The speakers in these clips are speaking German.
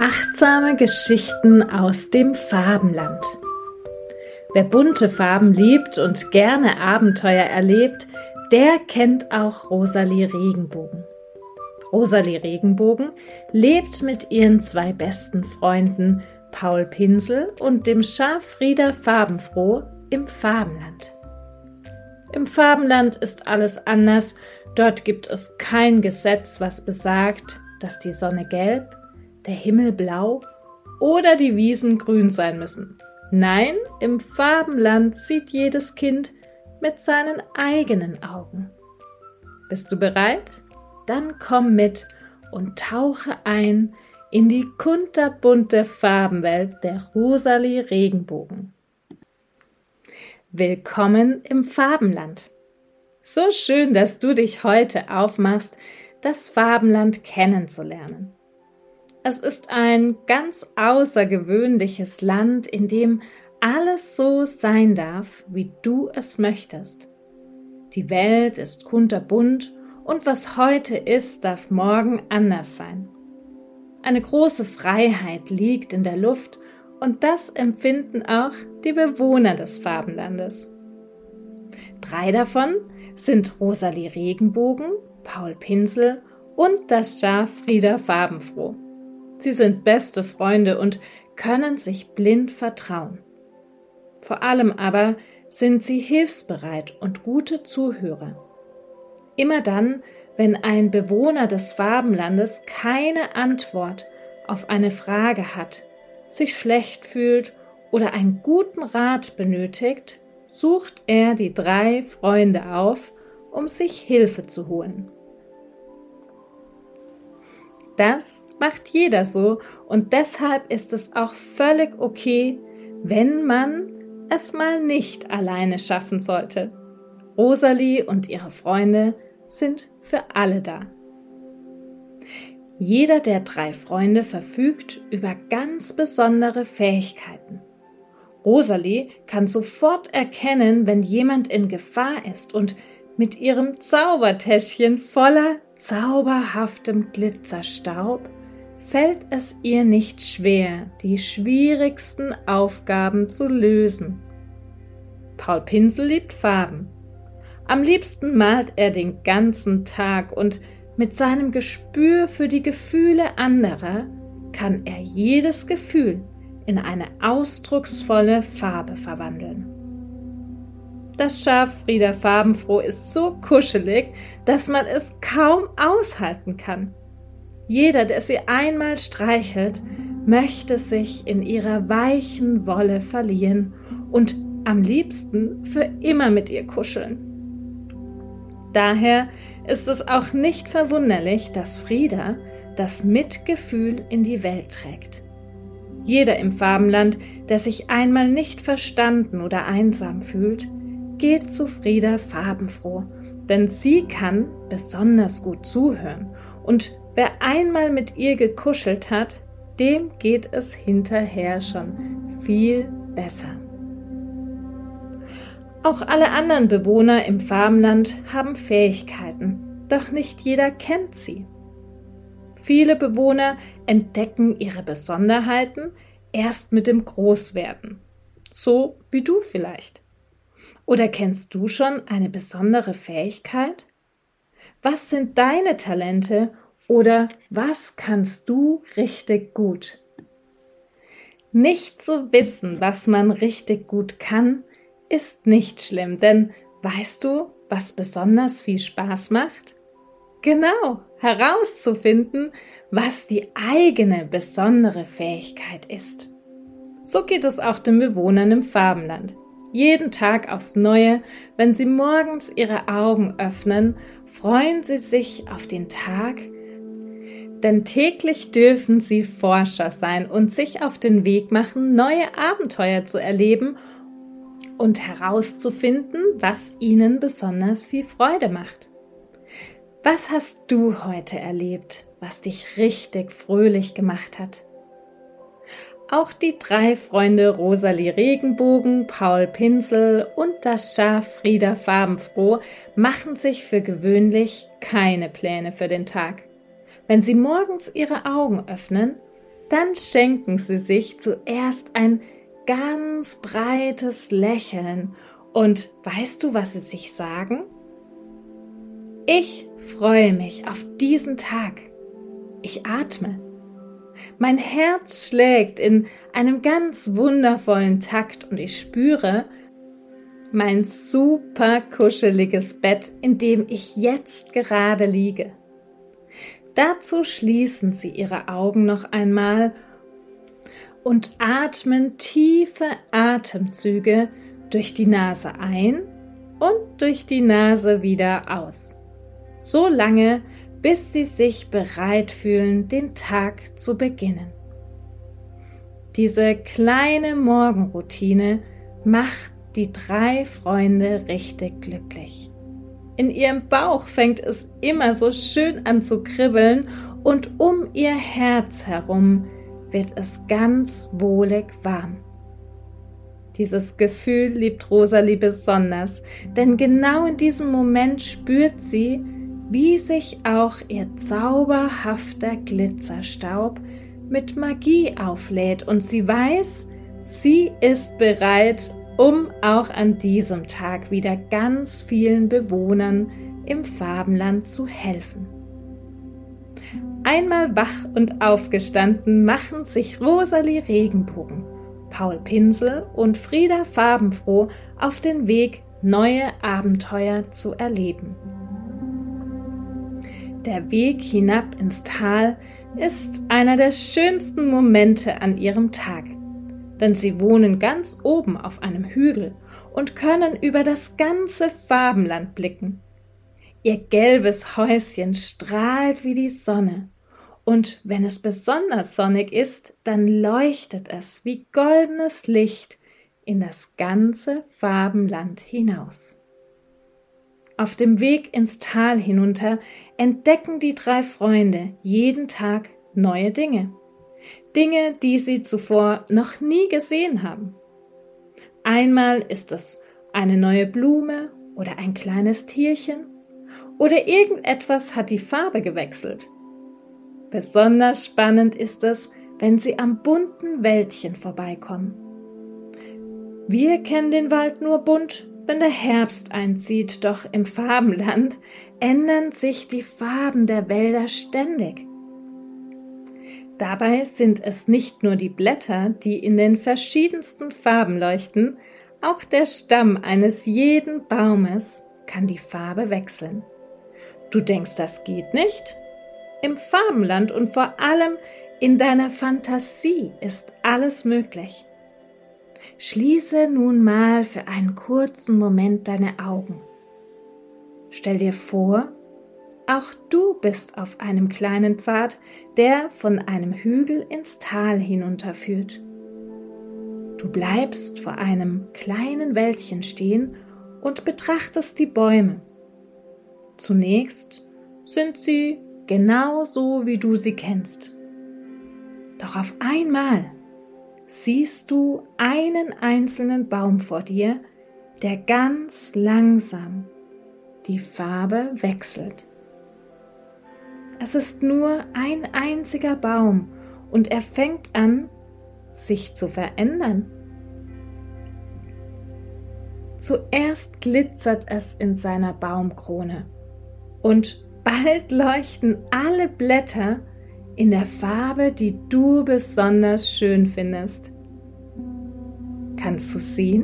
Achtsame Geschichten aus dem Farbenland. Wer bunte Farben liebt und gerne Abenteuer erlebt, der kennt auch Rosalie Regenbogen. Rosalie Regenbogen lebt mit ihren zwei besten Freunden Paul Pinsel und dem Schaf Frieda Farbenfroh im Farbenland. Im Farbenland ist alles anders, dort gibt es kein Gesetz, was besagt, dass die Sonne gelb, der Himmel blau oder die Wiesen grün sein müssen. Nein, im Farbenland sieht jedes Kind mit seinen eigenen Augen. Bist du bereit? Dann komm mit und tauche ein in die kunterbunte Farbenwelt der Rosalie Regenbogen. Willkommen im Farbenland. So schön, dass du dich heute aufmachst, das Farbenland kennenzulernen. Es ist ein ganz außergewöhnliches Land, in dem alles so sein darf, wie du es möchtest. Die Welt ist kunterbunt und was heute ist, darf morgen anders sein. Eine große Freiheit liegt in der Luft und das empfinden auch die Bewohner des Farbenlandes. 3 davon sind Rosalie Regenbogen, Paul Pinsel und das Schaf Frieda Farbenfroh. Sie sind beste Freunde und können sich blind vertrauen. Vor allem aber sind sie hilfsbereit und gute Zuhörer. Immer dann, wenn ein Bewohner des Farbenlandes keine Antwort auf eine Frage hat, sich schlecht fühlt oder einen guten Rat benötigt, sucht er die 3 Freunde auf, um sich Hilfe zu holen. Das macht jeder so und deshalb ist es auch völlig okay, wenn man es mal nicht alleine schaffen sollte. Rosalie und ihre Freunde sind für alle da. Jeder der 3 Freunde verfügt über ganz besondere Fähigkeiten. Rosalie kann sofort erkennen, wenn jemand in Gefahr ist und mit ihrem Zaubertäschchen voller zauberhaftem Glitzerstaub fällt es ihr nicht schwer, die schwierigsten Aufgaben zu lösen. Paul Pinsel liebt Farben. Am liebsten malt er den ganzen Tag und mit seinem Gespür für die Gefühle anderer kann er jedes Gefühl in eine ausdrucksvolle Farbe verwandeln. Das Schaf Frieda Farbenfroh ist so kuschelig, dass man es kaum aushalten kann. Jeder, der sie einmal streichelt, möchte sich in ihrer weichen Wolle verlieren und am liebsten für immer mit ihr kuscheln. Daher ist es auch nicht verwunderlich, dass Frieda das Mitgefühl in die Welt trägt. Jeder im Farbenland, der sich einmal nicht verstanden oder einsam fühlt, geht zu Frieda Farbenfroh, denn sie kann besonders gut zuhören und wer einmal mit ihr gekuschelt hat, dem geht es hinterher schon viel besser. Auch alle anderen Bewohner im Farbenland haben Fähigkeiten, doch nicht jeder kennt sie. Viele Bewohner entdecken ihre Besonderheiten erst mit dem Großwerden, so wie du vielleicht. Oder kennst du schon eine besondere Fähigkeit? Was sind deine Talente oder was kannst du richtig gut? Nicht zu wissen, was man richtig gut kann, ist nicht schlimm, denn weißt du, was besonders viel Spaß macht? Genau, herauszufinden, was die eigene besondere Fähigkeit ist. So geht es auch den Bewohnern im Farbenland. Jeden Tag aufs Neue, wenn sie morgens ihre Augen öffnen, freuen sie sich auf den Tag, denn täglich dürfen sie Forscher sein und sich auf den Weg machen, neue Abenteuer zu erleben und herauszufinden, was ihnen besonders viel Freude macht. Was hast du heute erlebt, was dich richtig fröhlich gemacht hat? Auch die 3 Freunde Rosalie Regenbogen, Paul Pinsel und das Schaf Frieda Farbenfroh machen sich für gewöhnlich keine Pläne für den Tag. Wenn sie morgens ihre Augen öffnen, Dann schenken sie sich zuerst ein ganz breites Lächeln. Und weißt du, was sie sich sagen? Ich freue mich auf diesen Tag. Ich atme. Mein Herz schlägt in einem ganz wundervollen Takt und ich spüre mein super kuscheliges Bett, in dem ich jetzt gerade liege. Dazu schließen sie ihre Augen noch einmal und atmen tiefe Atemzüge durch die Nase ein und durch die Nase wieder aus. So lange, bis sie sich bereit fühlen, den Tag zu beginnen. Diese kleine Morgenroutine macht die 3 Freunde richtig glücklich. In ihrem Bauch fängt es immer so schön an zu kribbeln und um ihr Herz herum wird es ganz wohlig warm. Dieses Gefühl liebt Rosalie besonders, denn genau in diesem Moment spürt sie, wie sich auch ihr zauberhafter Glitzerstaub mit Magie auflädt und sie weiß, sie ist bereit, um auch an diesem Tag wieder ganz vielen Bewohnern im Farbenland zu helfen. Einmal wach und aufgestanden machen sich Rosalie Regenbogen, Paul Pinsel und Frieda Farbenfroh auf den Weg, neue Abenteuer zu erleben. Der Weg hinab ins Tal ist einer der schönsten Momente an ihrem Tag, denn sie wohnen ganz oben auf einem Hügel und können über das ganze Farbenland blicken. Ihr gelbes Häuschen strahlt wie die Sonne und wenn es besonders sonnig ist, dann leuchtet es wie goldenes Licht in das ganze Farbenland hinaus. Auf dem Weg ins Tal hinunter entdecken die 3 Freunde jeden Tag neue Dinge. Dinge, die sie zuvor noch nie gesehen haben. Einmal ist es eine neue Blume oder ein kleines Tierchen oder irgendetwas hat die Farbe gewechselt. Besonders spannend ist es, wenn sie am bunten Wäldchen vorbeikommen. Wir kennen den Wald nur bunt, wenn der Herbst einzieht, doch im Farbenland ändern sich die Farben der Wälder ständig. Dabei sind es nicht nur die Blätter, die in den verschiedensten Farben leuchten, auch der Stamm eines jeden Baumes kann die Farbe wechseln. Du denkst, das geht nicht? Im Farbenland und vor allem in deiner Fantasie ist alles möglich. Schließe nun mal für einen kurzen Moment deine Augen. Stell dir vor, auch du bist auf einem kleinen Pfad, der von einem Hügel ins Tal hinunterführt. Du bleibst vor einem kleinen Wäldchen stehen und betrachtest die Bäume. Zunächst sind sie genau so, wie du sie kennst. Doch auf einmal siehst du einen einzelnen Baum vor dir, der ganz langsam die Farbe wechselt. Es ist nur ein einziger Baum und er fängt an, sich zu verändern. Zuerst glitzert es in seiner Baumkrone und bald leuchten alle Blätter in der Farbe, die du besonders schön findest. Kannst du sehen?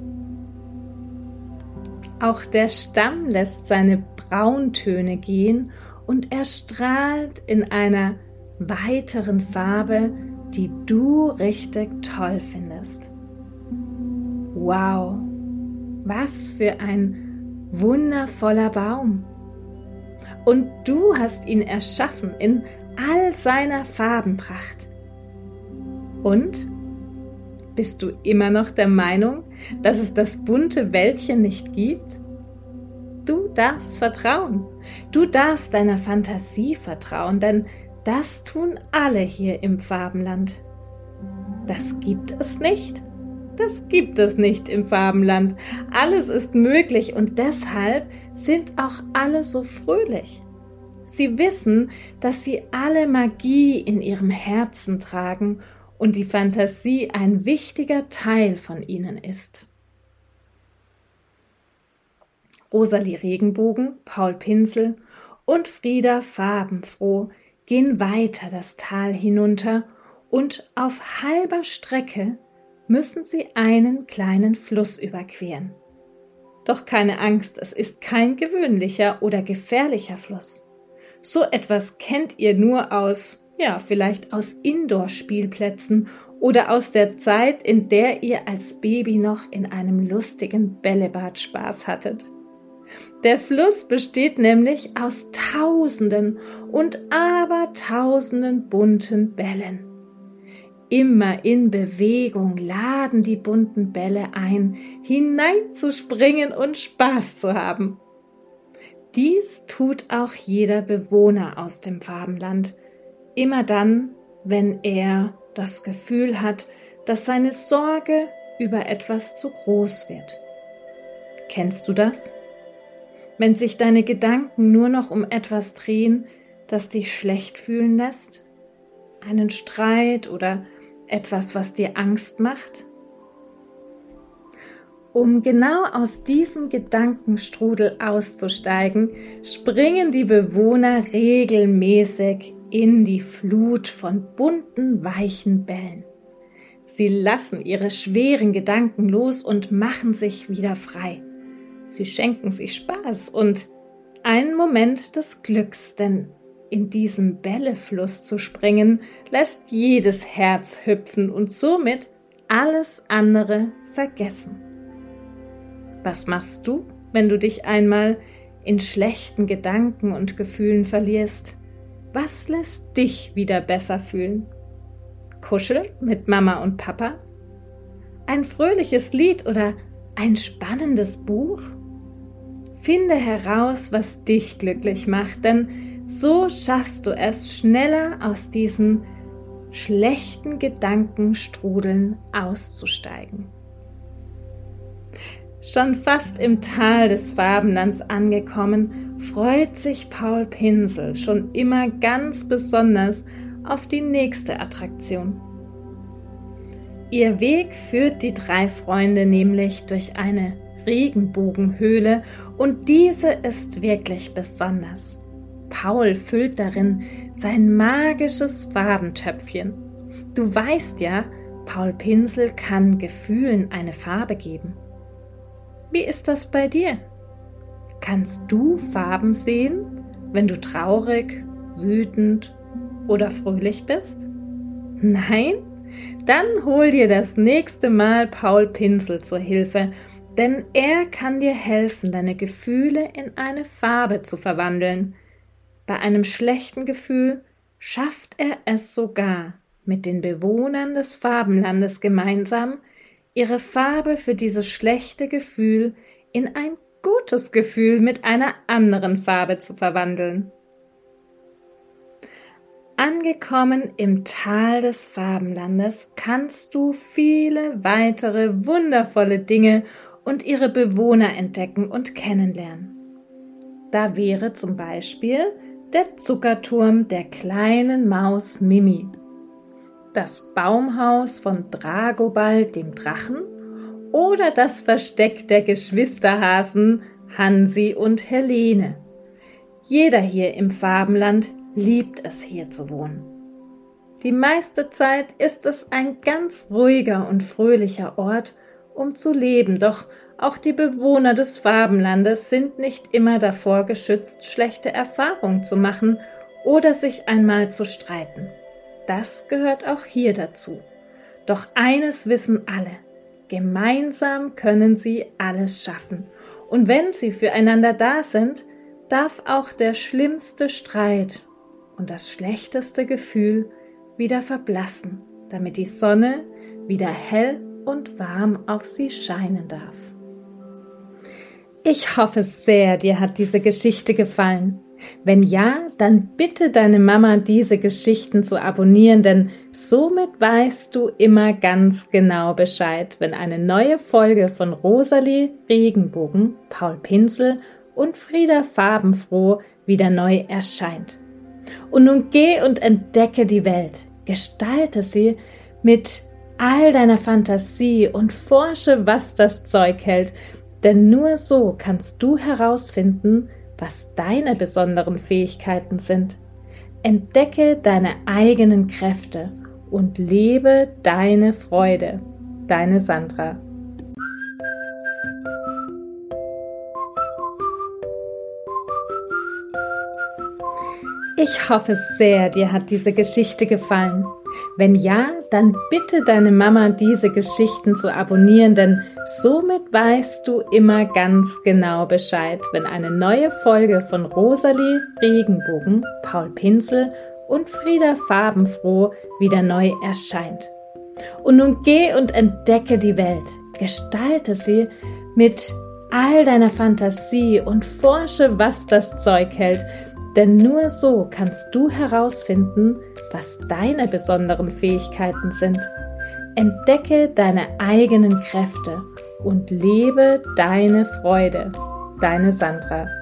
Auch der Stamm lässt seine Brauntöne gehen und er strahlt in einer weiteren Farbe, die du richtig toll findest. Wow, was für ein wundervoller Baum! Und du hast ihn erschaffen in all seiner Farbenpracht. Und? Bist du immer noch der Meinung, dass es das bunte Wäldchen nicht gibt? Du darfst vertrauen. Du darfst deiner Fantasie vertrauen, denn das tun alle hier im Farbenland. Das gibt es nicht. Das gibt es nicht im Farbenland. Alles ist möglich und deshalb sind auch alle so fröhlich. sie wissen, dass sie alle Magie in ihrem Herzen tragen und die Fantasie ein wichtiger Teil von ihnen ist. Rosalie Regenbogen, Paul Pinsel und Frieda Farbenfroh gehen weiter das Tal hinunter und auf halber Strecke müssen sie einen kleinen Fluss überqueren. Doch keine Angst, es ist kein gewöhnlicher oder gefährlicher Fluss. So etwas kennt ihr nur vielleicht aus Indoor-Spielplätzen oder aus der Zeit, in der ihr als Baby noch in einem lustigen Bällebad Spaß hattet. Der Fluss besteht nämlich aus Tausenden und Abertausenden bunten Bällen. Immer in Bewegung laden die bunten Bälle ein, hineinzuspringen und Spaß zu haben. Dies tut auch jeder Bewohner aus dem Farbenland, immer dann, wenn er das Gefühl hat, dass seine Sorge über etwas zu groß wird. Kennst du das? Wenn sich deine Gedanken nur noch um etwas drehen, das dich schlecht fühlen lässt? Einen Streit oder etwas, was dir Angst macht? Um genau aus diesem Gedankenstrudel auszusteigen, springen die Bewohner regelmäßig in die Flut von bunten, weichen Bällen. Sie lassen ihre schweren Gedanken los und machen sich wieder frei. Sie schenken sich Spaß und einen Moment des Glücks, denn in diesem Bällefluss zu springen, lässt jedes Herz hüpfen und somit alles andere vergessen. Was machst du, wenn du dich einmal in schlechten Gedanken und Gefühlen verlierst? Was lässt dich wieder besser fühlen? Kuscheln mit Mama und Papa? Ein fröhliches Lied oder ein spannendes Buch? Finde heraus, was dich glücklich macht, denn so schaffst du es, schneller aus diesen schlechten Gedankenstrudeln auszusteigen. Schon fast im Tal des Farbenlands angekommen, freut sich Paul Pinsel schon immer ganz besonders auf die nächste Attraktion. Ihr Weg führt die drei Freunde nämlich durch eine Regenbogenhöhle und diese ist wirklich besonders. Paul füllt darin sein magisches Farbentöpfchen. Du weißt ja, Paul Pinsel kann Gefühlen eine Farbe geben. Wie ist das bei dir? Kannst du Farben sehen, wenn du traurig, wütend oder fröhlich bist? Nein? Dann hol dir das nächste Mal Paul Pinsel zur Hilfe, denn er kann dir helfen, deine Gefühle in eine Farbe zu verwandeln. Bei einem schlechten Gefühl schafft er es sogar, mit den Bewohnern des Farbenlandes gemeinsam, ihre Farbe für dieses schlechte Gefühl in ein gutes Gefühl mit einer anderen Farbe zu verwandeln. Angekommen im Tal des Farbenlandes kannst du viele weitere wundervolle Dinge und ihre Bewohner entdecken und kennenlernen. Da wäre zum Beispiel der Zuckerturm der kleinen Maus Mimi, das Baumhaus von Dragobald dem Drachen oder das Versteck der Geschwisterhasen Hansi und Helene. Jeder hier im Farbenland liebt es, hier zu wohnen. Die meiste Zeit ist es ein ganz ruhiger und fröhlicher Ort, um zu leben, doch auch die Bewohner des Farbenlandes sind nicht immer davor geschützt, schlechte Erfahrungen zu machen oder sich einmal zu streiten. Das gehört auch hier dazu. Doch eines wissen alle: Gemeinsam können sie alles schaffen. Und wenn sie füreinander da sind, darf auch der schlimmste Streit und das schlechteste Gefühl wieder verblassen, damit die Sonne wieder hell und warm auf sie scheinen darf. Ich hoffe sehr, dir hat diese Geschichte gefallen. Wenn ja, dann bitte deine Mama, diese Geschichten zu abonnieren, denn somit weißt du immer ganz genau Bescheid, wenn eine neue Folge von Rosalie Regenbogen, Paul Pinsel und Frieda farbenfroh wieder neu erscheint. Und nun geh und entdecke die Welt, gestalte sie mit all deiner Fantasie und forsche, was das Zeug hält, denn nur so kannst du herausfinden, was deine besonderen Fähigkeiten sind. Entdecke deine eigenen Kräfte und lebe deine Freude. Deine Sandra. Ich hoffe sehr, dir hat diese Geschichte gefallen. Wenn ja, dann bitte deine Mama, diese Geschichten zu abonnieren, denn somit weißt du immer ganz genau Bescheid, wenn eine neue Folge von Rosalie Regenbogen, Paul Pinsel und Frieda farbenfroh wieder neu erscheint. Und nun geh und entdecke die Welt, gestalte sie mit all deiner Fantasie und forsche, was das Zeug hält, denn nur so kannst du herausfinden, was deine besonderen Fähigkeiten sind. Entdecke deine eigenen Kräfte und lebe deine Freude. Deine Sandra.